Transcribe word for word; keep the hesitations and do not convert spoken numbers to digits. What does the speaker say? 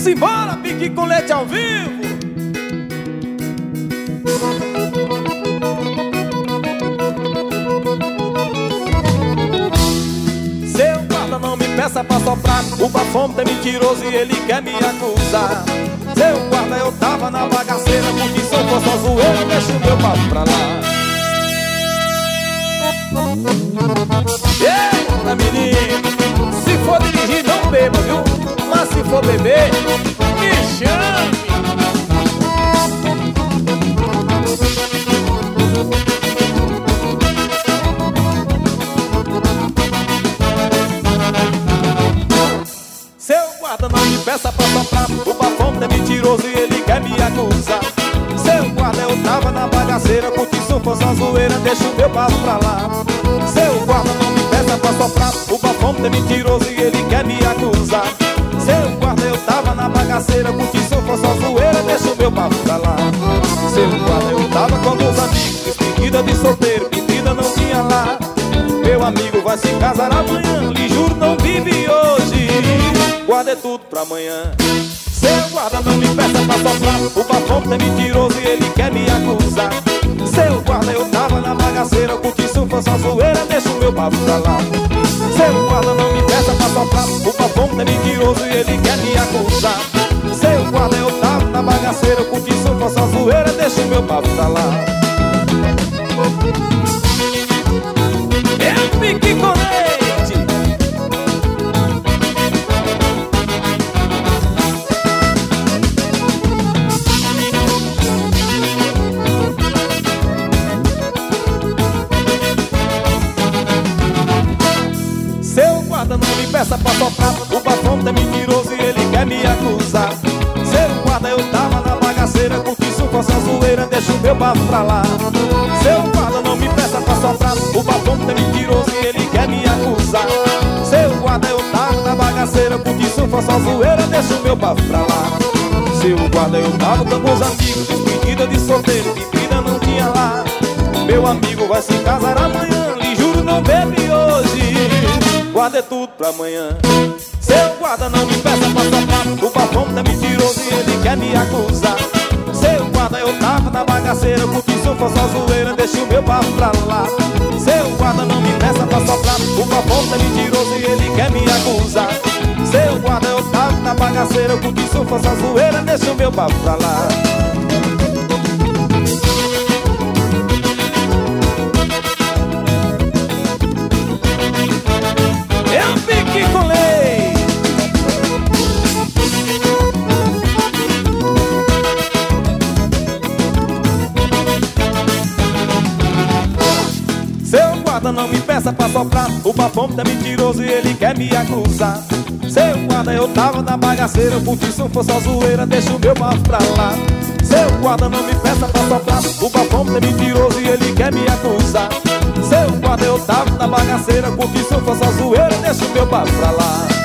Simbora, pique com leite ao vivo. Seu guarda não me peça pra soprar, o bafômetro é mentiroso e ele quer me acusar. Seu guarda, eu tava na bagaceira, porque se eu for só zoeira, deixa o meu papo pra lá. Eita, menino, se for dirigir não beba, viu? Mas se for beber, me chame. Seu guarda não me peça pra soprar, o bafômetro é mentiroso e ele quer me acusar. Seu guarda, eu tava na bagaceira, porque se for só zoeira, deixa o meu passo pra lá. Seu guarda não me peça pra soprar, o bafômetro é mentiroso e ele quer me acusar. Seu guarda, eu tava na bagaceira, porque se for só zoeira, deixa o meu passo pra lá. Seu guarda, eu tava com meus amigos, despedida de solteiro, pedida não tinha lá. Meu amigo vai se casar amanhã, lhe juro não vive hoje. Guarda é tudo pra amanhã. Seu guarda não me peça pra soprar, o bafômetro é mentiroso e ele quer me acusar. Seu guarda, eu tava na bagaceira, porque se for só zoeira, deixa o meu papo pra lá. Seu guarda não me peça pra soprar, o bafômetro é mentiroso e ele quer me acusar. Seu guarda, eu tava na bagaceira, porque se for só zoeira, deixa o meu papo pra lá. Eu fiquei com leite. Seu guarda não me peça pra soprar, o bafômetro é mentiroso e ele quer me acusar. Seu guarda, eu tava na bagaceira, porque se for só zoeira, deixa o meu bafo pra lá. Seu guarda não me peça pra soprar, o bafômetro é mentiroso e ele quer me acusar. Seu guarda, eu tava na bagaceira, porque se for só zoeira, deixa o meu bafo pra lá. Seu guarda, eu tava com meus amigos, despedida de solteiro, bebida não tinha lá. Meu amigo vai se casar amanhã, lhe juro não bebe hoje. Guarda é tudo pra amanhã. Seu guarda não me peça pra soprar, o bafômetro é mentiroso e ele quer me acusar. Seu guarda, eu tava na bagaceira, porque se eu for só zoeira, deixa o meu bafo pra lá. Seu guarda não me peça pra soprar, o bafômetro é mentiroso e ele quer me acusar. Seu guarda, eu tava na bagaceira, porque se eu for só zoeira, deixa o meu bafo pra lá. Eu fiquei com leite. Seu guarda não me peça pra soprar, o bafômetro é mentiroso e ele quer me acusar. Seu guarda, eu tava na bagaceira, porque se eu for só zoeira, deixa o meu bafo pra lá. Seu guarda não me peça pra soprar, o bafômetro é mentiroso e ele quer me acusar. Seu guarda, eu tava na bagaceira, porque se eu for só zoeira, deixa o meu bafo pra lá.